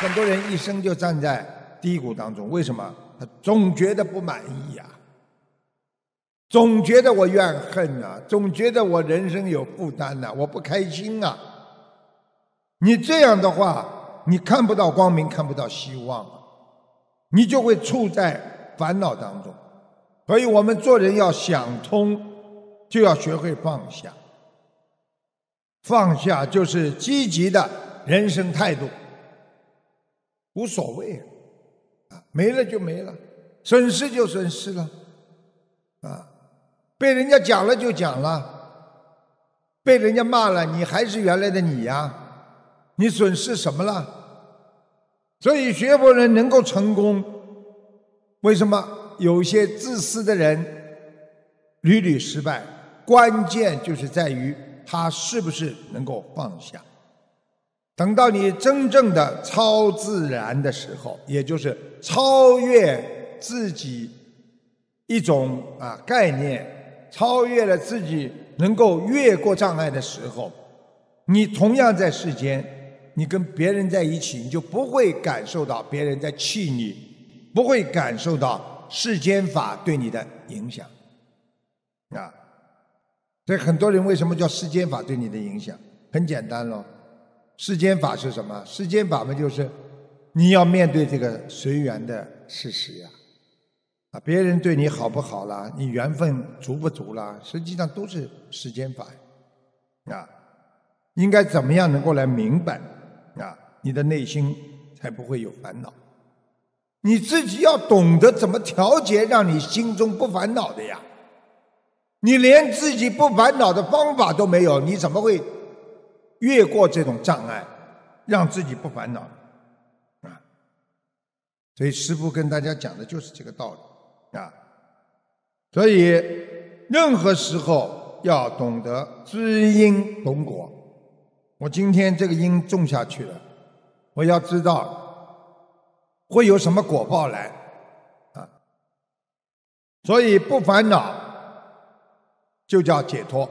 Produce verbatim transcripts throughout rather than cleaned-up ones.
很多人一生就站在低谷当中，为什么？他总觉得不满意呀、啊，总觉得我怨恨啊，总觉得我人生有负担呐、啊，我不开心啊。你这样的话，你看不到光明，看不到希望，你就会处在烦恼当中。所以我们做人要想通，就要学会放下。放下就是积极的人生态度，无所谓啊，没了就没了，损失就损失了，啊，被人家讲了就讲了，被人家骂了，你还是原来的你呀，你损失什么了？所以学佛人能够成功，为什么？有些自私的人屡屡失败，关键就是在于他是不是能够放下。等到你真正的超自然的时候，也就是超越自己一种啊概念，超越了自己能够越过障碍的时候，你同样在世间，你跟别人在一起，你就不会感受到别人在气你，不会感受到世间法对你的影响啊。所以很多人为什么叫世间法对你的影响？很简单咯，世间法是什么？世间法嘛，就是你要面对这个随缘的事实呀、啊。啊，别人对你好不好啦，你缘分足不足啦，实际上都是世间法啊。应该怎么样能够来明白啊？你的内心才不会有烦恼。你自己要懂得怎么调节，让你心中不烦恼的呀。你连自己不烦恼的方法都没有，你怎么会越过这种障碍，让自己不烦恼啊？所以师父跟大家讲的就是这个道理啊。所以任何时候要懂得知因懂果。我今天这个因种下去了，我要知道会有什么果报来啊。所以不烦恼就叫解脱。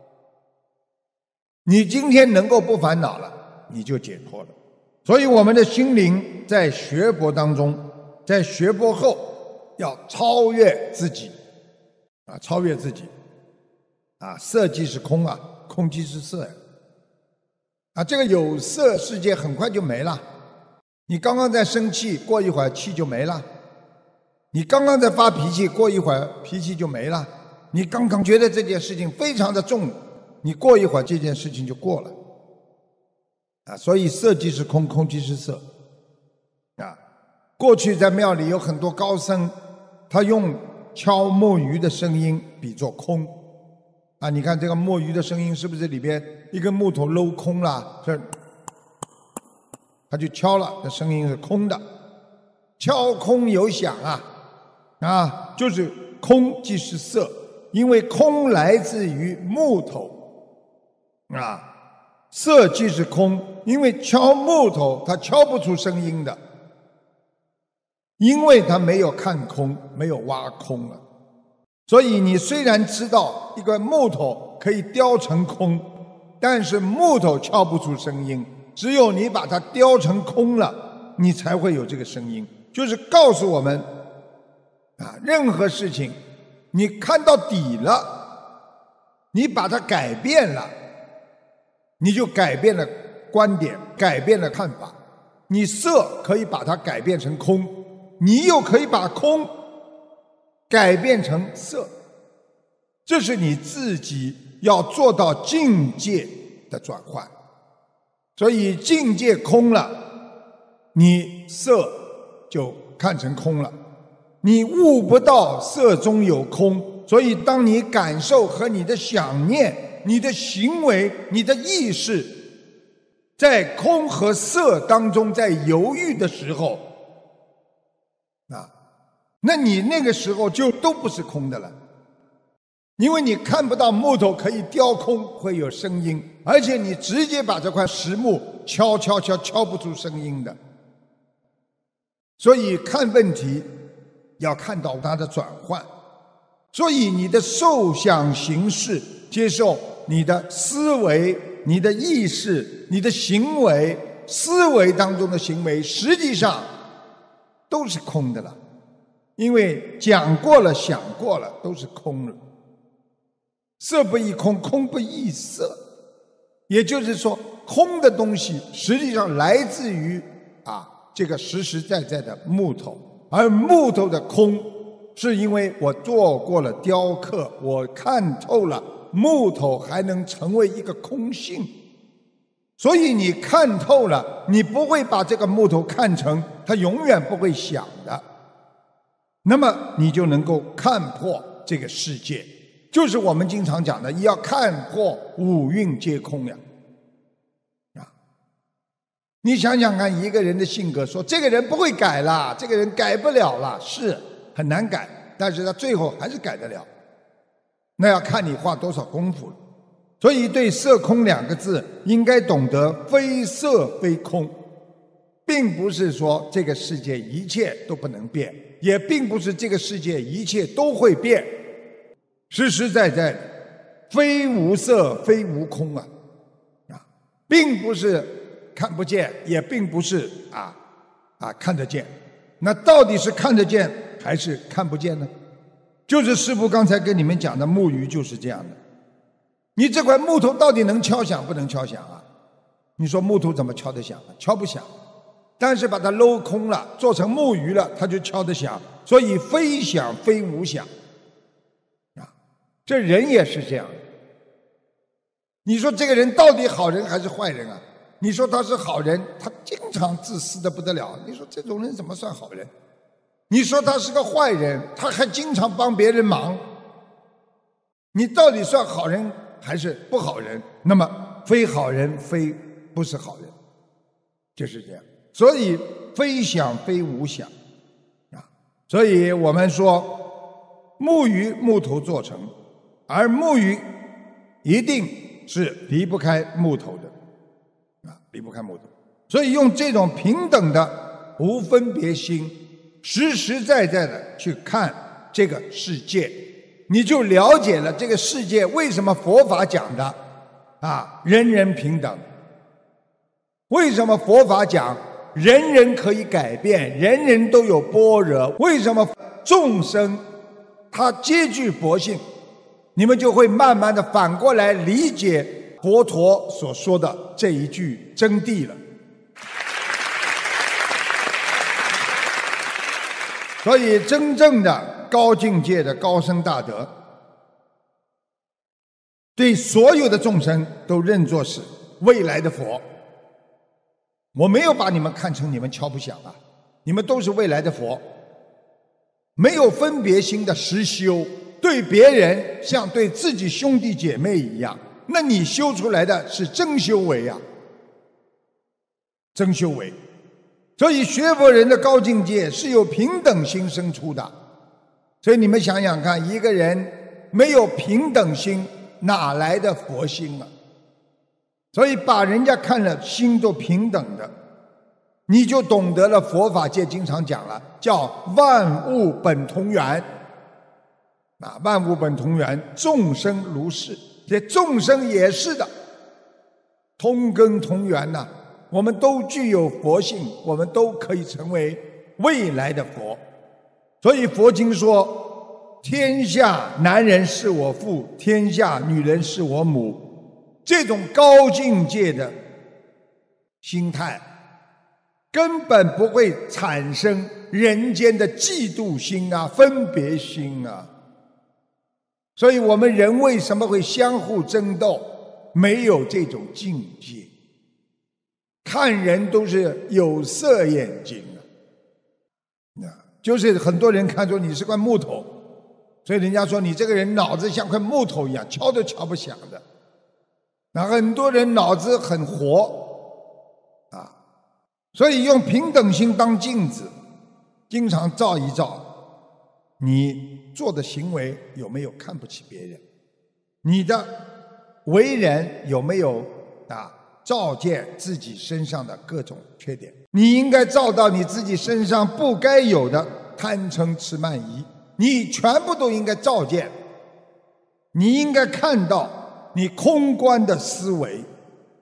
你今天能够不烦恼了，你就解脱了。所以我们的心灵在学佛当中，在学佛后要超越自己啊，超越自己啊，色即是空啊，空即是色呀啊，这个有色世界很快就没了。你刚刚在生气，过一会儿气就没了；你刚刚在发脾气，过一会儿脾气就没了。你刚刚觉得这件事情非常的重，你过一会儿这件事情就过了啊。所以色即是空，空即是色啊。过去在庙里有很多高僧，他用敲木鱼的声音比作空啊。你看这个木鱼的声音是不是里边一根木头镂空了，这他就敲了，这声音是空的。敲空有响啊啊，就是空即是色。因为空来自于木头啊，色即是空，因为敲木头它敲不出声音的，因为它没有看空，没有挖空了。所以你虽然知道一个木头可以雕成空，但是木头敲不出声音，只有你把它雕成空了，你才会有这个声音。就是告诉我们啊，任何事情你看到底了，你把它改变了，你就改变了观点，改变了看法。你色可以把它改变成空，你又可以把空改变成色，这是你自己要做到境界的转换。所以境界空了，你色就看成空了。你悟不到色中有空，所以当你感受和你的想念、你的行为、你的意识在空和色当中在犹豫的时候啊，那你那个时候就都不是空的了。因为你看不到木头可以雕空，会有声音，而且你直接把这块实木敲敲敲敲不出声音的。所以看问题要看到它的转换，所以你的受想行识，接受你的思维、你的意识、你的行为， 思维当中的行为，实际上都是空的了，因为讲过了、想过了，都是空了。色不异空，空不异色，也就是说，空的东西实际上来自于啊这个实实在在的木头，而木头的空，是因为我做过了雕刻，我看透了木头还能成为一个空性，所以你看透了，你不会把这个木头看成它永远不会响的，那么你就能够看破这个世界，就是我们经常讲的，要看破五蕴皆空呀。啊，你想想看，一个人的性格，说这个人不会改了，这个人改不了了，是很难改，但是他最后还是改得了，那要看你花多少功夫了。所以对色空两个字应该懂得非色非空，并不是说这个世界一切都不能变，也并不是这个世界一切都会变，实实在在非无色非无空啊，啊，并不是看不见，也并不是啊啊看得见，那到底是看得见还是看不见呢？就是师父刚才跟你们讲的木鱼就是这样的。你这块木头到底能敲响不能敲响啊？你说木头怎么敲得响啊？敲不响。但是把它镂空了，做成木鱼了，它就敲得响。所以非响非无响啊，这人也是这样。你说这个人到底好人还是坏人啊？你说他是好人，他经常自私的不得了，你说这种人怎么算好人？你说他是个坏人，他还经常帮别人忙，你到底算好人还是不好人？那么非好人非不是好人，就是这样。所以非想非无想啊，所以我们说木鱼木头做成，而木鱼一定是离不开木头的啊，离不开木头。所以用这种平等的无分别心，实实在在的去看这个世界，你就了解了这个世界为什么佛法讲的啊人人平等，为什么佛法讲人人可以改变，人人都有般若，为什么众生他皆具佛性，你们就会慢慢的反过来理解佛陀所说的这一句真谛了。所以真正的高境界的高僧大德，对所有的众生都认作是未来的佛。我没有把你们看成你们敲不响啊，你们都是未来的佛。没有分别心的实修，对别人像对自己兄弟姐妹一样，那你修出来的是真修为啊，真修为。所以学佛人的高境界是由平等心生出的。所以你们想想看，一个人没有平等心，哪来的佛心啊？所以把人家看了心都平等的，你就懂得了佛法界经常讲了，叫万物本同源啊，万物本同源，众生如是。这众生也是的，同根同源呐、啊，我们都具有佛性，我们都可以成为未来的佛。所以佛经说，天下男人是我父，天下女人是我母。这种高境界的心态根本不会产生人间的嫉妒心啊、分别心啊。所以我们人为什么会相互争斗？没有这种境界，看人都是有色眼睛啊，就是很多人看出你是块木头，所以人家说你这个人脑子像块木头一样，敲都敲不响的。那很多人脑子很活啊，所以用平等心当镜子，经常照一照，你做的行为有没有看不起别人？你的为人有没有啊照见自己身上的各种缺点？你应该照到你自己身上不该有的贪嗔痴慢疑，你全部都应该照见。你应该看到你空观的思维，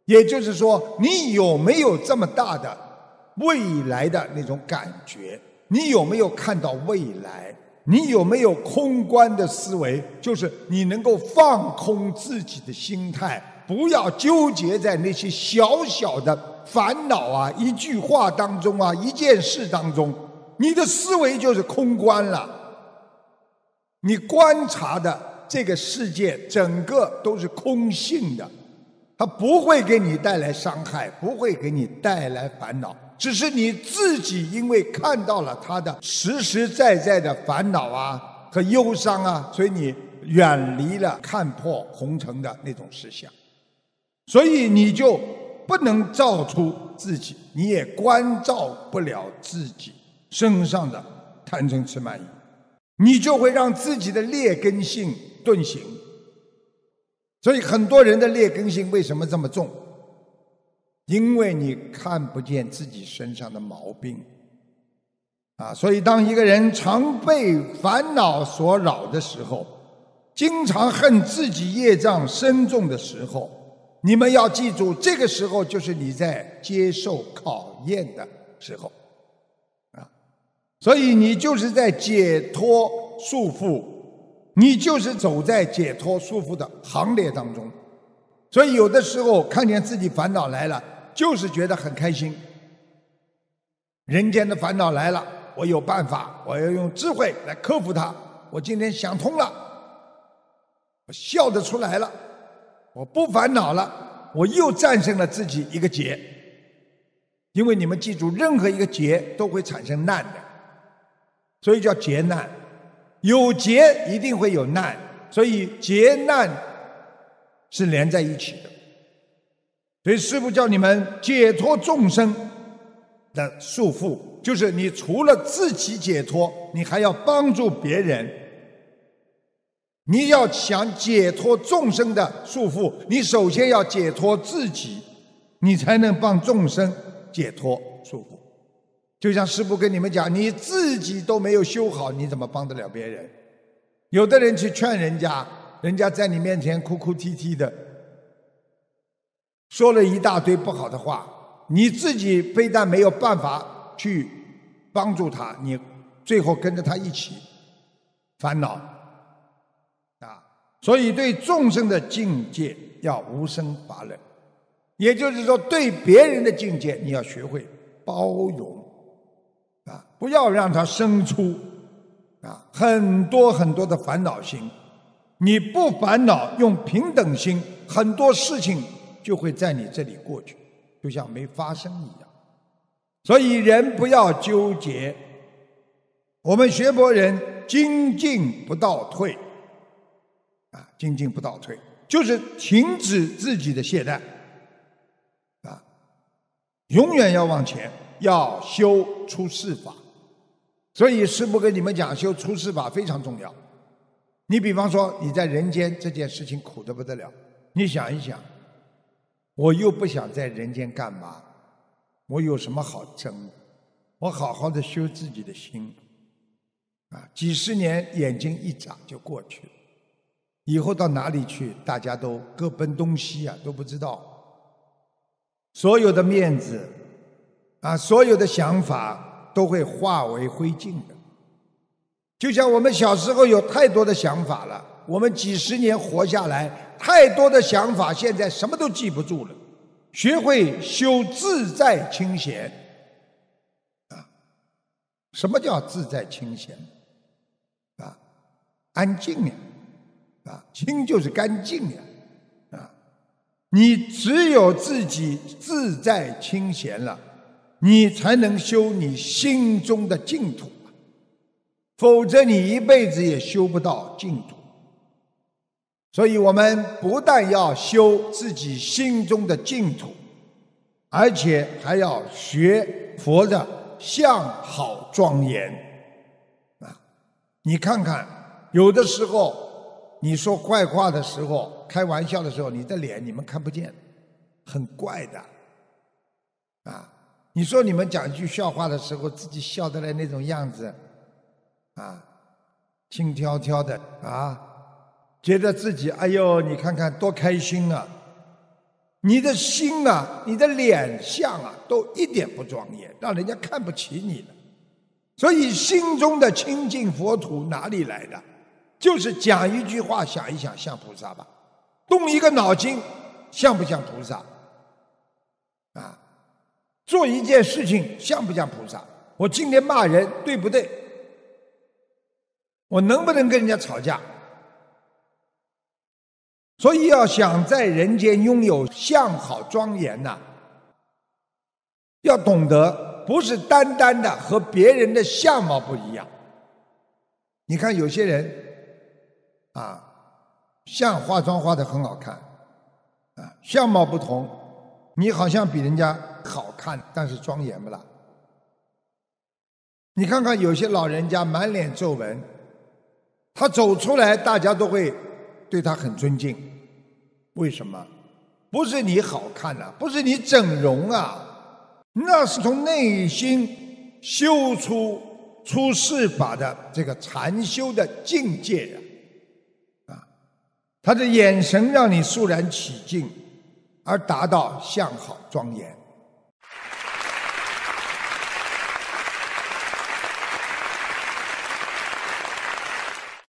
也就是说，你有没有这么大的未来的那种感觉？你有没有看到未来？你有没有空观的思维？就是你能够放空自己的心态，不要纠结在那些小小的烦恼啊、一句话当中啊、一件事当中，你的思维就是空观了。你观察的这个世界整个都是空性的，它不会给你带来伤害，不会给你带来烦恼，只是你自己因为看到了它的实实在在的烦恼啊和忧伤啊，所以你远离了看破红尘的那种思想，所以你就不能照出自己，你也关照不了自己身上的贪嗔痴慢疑，你就会让自己的劣根性顿行。所以很多人的劣根性为什么这么重？因为你看不见自己身上的毛病啊！所以当一个人常被烦恼所扰的时候，经常恨自己业障深重的时候，你们要记住，这个时候就是你在接受考验的时候啊！所以你就是在解脱束缚，你就是走在解脱束缚的行列当中。所以有的时候看见自己烦恼来了，就是觉得很开心。人间的烦恼来了，我有办法，我要用智慧来克服它。我今天想通了，我笑得出来了，我不烦恼了，我又战胜了自己一个劫。因为你们记住，任何一个劫都会产生难的，所以叫劫难。有劫一定会有难，所以劫难是连在一起的。所以师父叫你们解脱众生的束缚，就是你除了自己解脱，你还要帮助别人。你要想解脱众生的束缚，你首先要解脱自己，你才能帮众生解脱束缚。就像师父跟你们讲，你自己都没有修好，你怎么帮得了别人？有的人去劝人家，人家在你面前哭哭啼啼的，说了一大堆不好的话，你自己非但没有办法去帮助他，你最后跟着他一起烦恼啊！所以对众生的境界要无生法忍，也就是说，对别人的境界你要学会包容啊，不要让他生出啊很多很多的烦恼心。你不烦恼，用平等心，很多事情就会在你这里过去，就像没发生一样。所以人不要纠结，我们学佛人精进不倒退啊，精进不倒退就是停止自己的懈怠啊，永远要往前，要修出世法。所以师父跟你们讲，修出世法非常重要。你比方说你在人间这件事情苦得不得了，你想一想，我又不想在人间干嘛，我有什么好争的？我好好的修自己的心啊，几十年眼睛一眨就过去了，以后到哪里去大家都各奔东西啊，都不知道。所有的面子啊，所有的想法都会化为灰烬的。就像我们小时候有太多的想法了，我们几十年活下来，太多的想法现在什么都记不住了。学会修自在清闲啊！什么叫自在清闲啊？安静呀！啊，清就是干净呀！啊，你只有自己自在清闲了，你才能修你心中的净土。否则你一辈子也修不到净土。所以我们不但要修自己心中的净土，而且还要学佛的相好庄严啊！你看看，有的时候你说怪话的时候，开玩笑的时候，你的脸你们看不见，很怪的啊！你说你们讲一句笑话的时候，自己笑得来那种样子啊，轻佻佻的啊，觉得自己哎呦，你看看多开心啊！ 你的心啊，你的脸相啊，都一点不庄严，让人家看不起你了。所以心中的清净佛土哪里来的？就是讲一句话，想一想，像菩萨吧；动一个脑筋，像不像菩萨？啊，做一件事情像不像菩萨？我今天骂人对不对？我能不能跟人家吵架？所以要想在人间拥有相好庄严呐、啊，要懂得不是单单的和别人的相貌不一样。你看有些人啊，像化妆化得很好看啊，相貌不同，你好像比人家好看，但是庄严不啦？你看看有些老人家满脸皱纹，他走出来大家都会对他很尊敬。为什么？不是你好看啊，不是你整容啊，那是从内心修出出世法的这个禅修的境界啊！啊，他的眼神让你肃然起敬，而达到相好庄严。